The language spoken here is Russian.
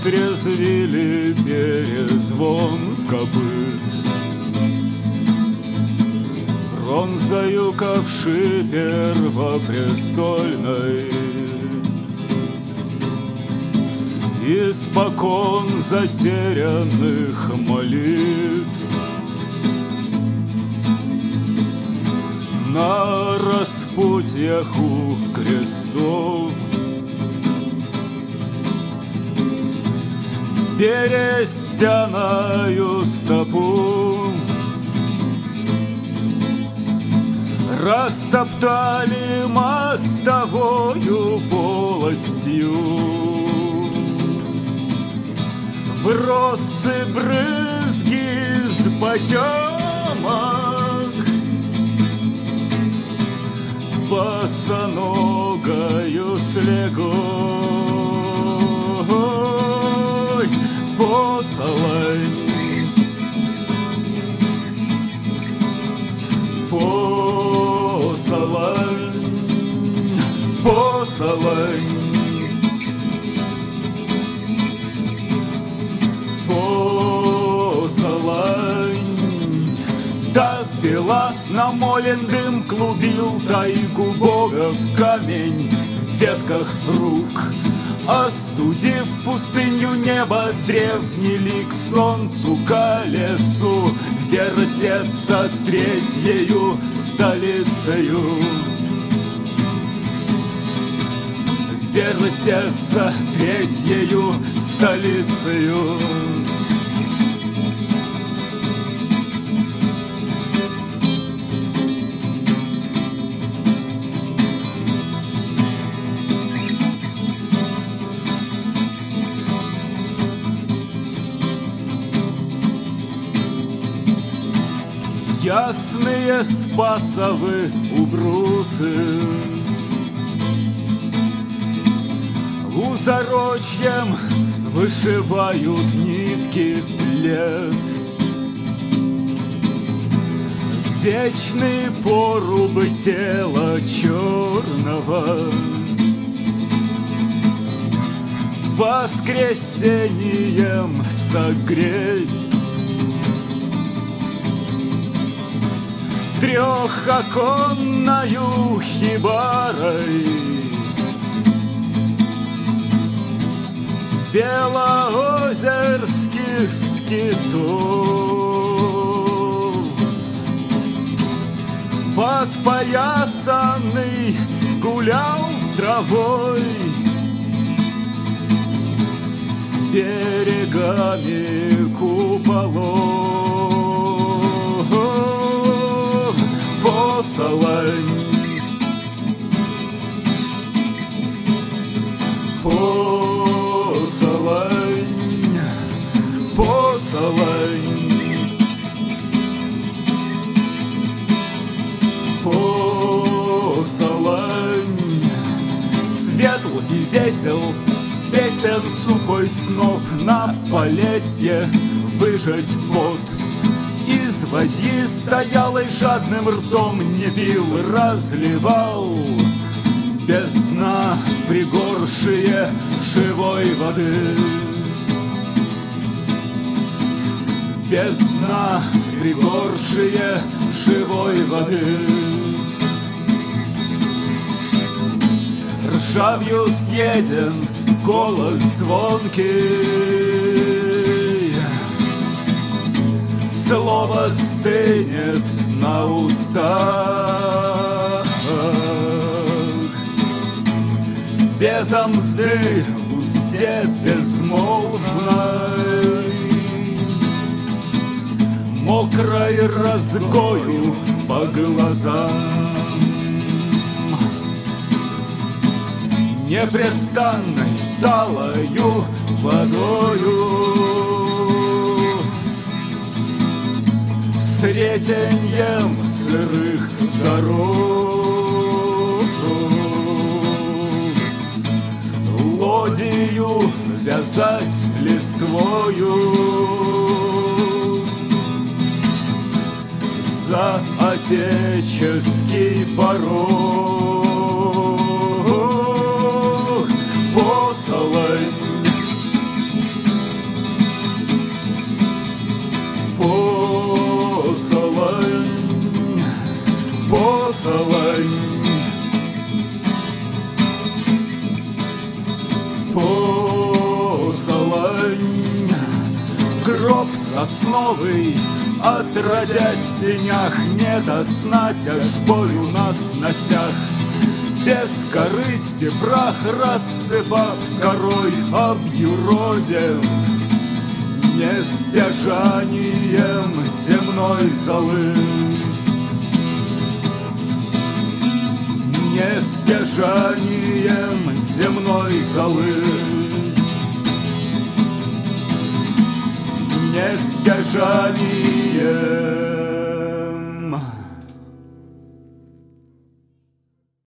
отрезвили перезвон копыт. Бронзою ковши первопрестольной испокон затерянных молитв на распутьях у крестов берестяную стопу растоптали мостовою полостью. В росы брызги с потемок босоногою слегой посолонь. Посолонь, посолонь, посолонь. Допила намолен дым, клубил тайгу бога в камень в ветках рук. Остудив пустыню небо, древний лик солнцу колесу вертеться третьею столицею. Вертеться третьею столицею. Ясные спасовы убрусы узорочьем вышивают нитки лет. Вечный поруб тела черного воскресением согреть. Трехоконною хибарой белоозерских скитов подпоясанный гулял травой берегами куполов. Посолонь, посолонь, посолонь, посолонь. Светл и весел, песен сухой сноп на Полесье выжать вод. Из води стоялой жадным ртом не пил, разливал без дна пригоршие живой воды. Без дна пригоршие живой воды. Ржавью съеден голос звонкий, слово стынет на устах. Без мзды в узде безмолвной, мокрой разгою по глазам, непрестанной талою водою, сретеньем сырых дорог, лодию вязать листвою за отеческий порог. Посолонь, посолонь. Гроб сосновый, отродясь в сенях, не до сна тяжбою на сносях. Без корысти прах рассыпав корой об юроде, не стяжанием земной золы, не стяжанием земной золы, не стяжанием